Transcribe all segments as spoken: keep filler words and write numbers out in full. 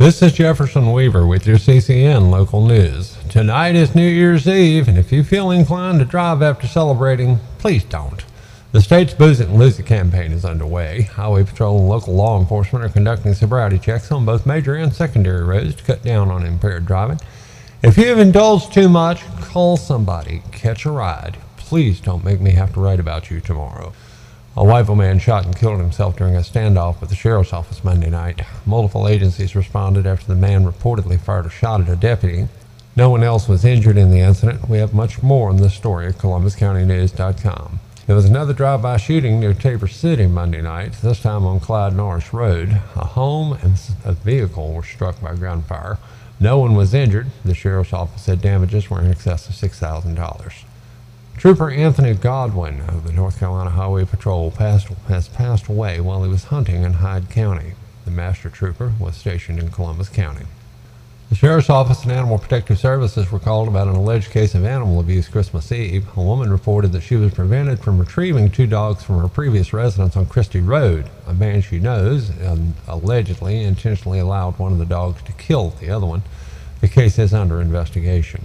This is Jefferson Weaver with your C C N local news. Tonight is New Year's Eve, and if you feel inclined to drive after celebrating, please don't. The state's Booze It and Lose It campaign is underway. Highway Patrol and local law enforcement are conducting sobriety checks on both major and secondary roads to cut down on impaired driving. If you have indulged too much, call somebody, catch a ride. Please don't make me have to write about you tomorrow. A Whiteville man shot and killed himself during a standoff with the sheriff's office Monday night. Multiple agencies responded after the man reportedly fired a shot at a deputy. No one else was injured in the incident. We have much more on this story at Columbus County News dot com. There was another drive-by shooting near Tabor City Monday night, this time on Clyde Norris Road. A home and a vehicle were struck by gunfire. No one was injured. The sheriff's office said damages were in excess of six thousand dollars. Trooper Anthony Godwin of the North Carolina Highway Patrol passed, has passed away while he was hunting in Hyde County. The master trooper was stationed in Columbus County. The Sheriff's Office and Animal Protective Services were called about an alleged case of animal abuse Christmas Eve. A woman reported that she was prevented from retrieving two dogs from her previous residence on Christie Road. A man she knows um, allegedly intentionally allowed one of the dogs to kill the other one. The case is under investigation.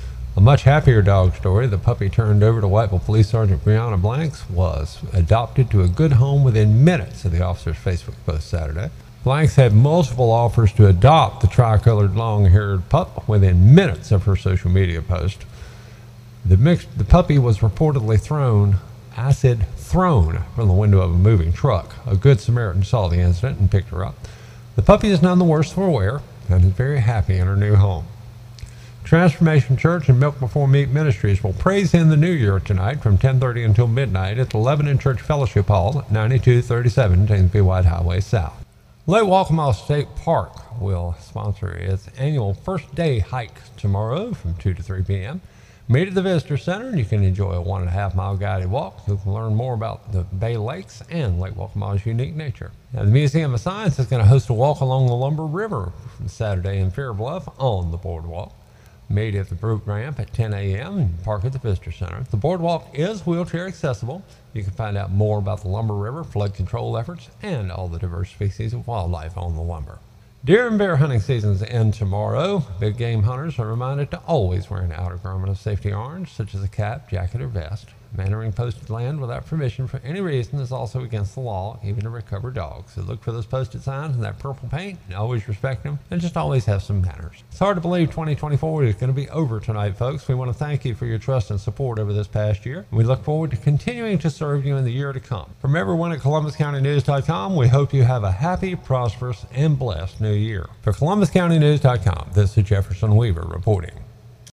A much happier dog story. The puppy turned over to Whiteville Police Sergeant Brianna Blanks was adopted to a good home within minutes of the officer's Facebook post Saturday. Blanks had multiple offers to adopt the tricolored long-haired pup within minutes of her social media post. The, mixed, the puppy was reportedly thrown, I said thrown, from the window of a moving truck. A good Samaritan saw the incident and picked her up. The puppy is none the worse for wear and is very happy in her new home. Transformation Church and Milk Before Meat Ministries will praise in the new year tonight from ten thirty until midnight at the Lebanon Church Fellowship Hall at ninety-two thirty-seven Thamesby White Highway South. Lake Waccamaw State Park will sponsor its annual first day hike tomorrow from two to three p m Meet at the Visitor Center, and you can enjoy a one and a half mile guided walk. You can learn more about the Bay Lakes and Lake Waccamaw's unique nature. Now, the Museum of Science is going to host a walk along the Lumber River from Saturday in Fair Bluff on the boardwalk. Meet at the Brute Ramp at ten a m and park at the Visitor Center. The boardwalk is wheelchair accessible. You can find out more about the Lumber River flood control efforts and all the diverse species of wildlife on the lumber. Deer and bear hunting seasons end tomorrow. Big game hunters are reminded to always wear an outer garment of safety orange, such as a cap, jacket, or vest. Entering posted land without permission for any reason is also against the law, even to recover dogs. So look for those posted signs in that purple paint and always respect them, and just always have some manners. It's hard to believe twenty twenty-four is going to be over tonight, folks. We want to thank you for your trust and support over this past year. We look forward to continuing to serve you in the year to come. From everyone at Columbus County News dot com, we hope you have a happy, prosperous, and blessed new year. For Columbus County News dot com, this is Jefferson Weaver reporting.